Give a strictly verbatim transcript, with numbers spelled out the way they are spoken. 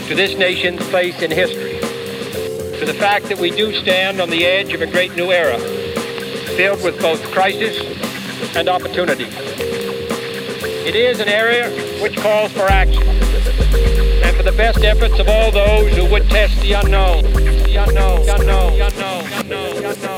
to this nation's place in history, to the fact that we do stand on the edge of a great new era, filled with both crisis and opportunity. It is an area which calls for action, and for the best efforts of all those who would test the unknown, the unknown, the unknown, the unknown, the unknown, the unknown.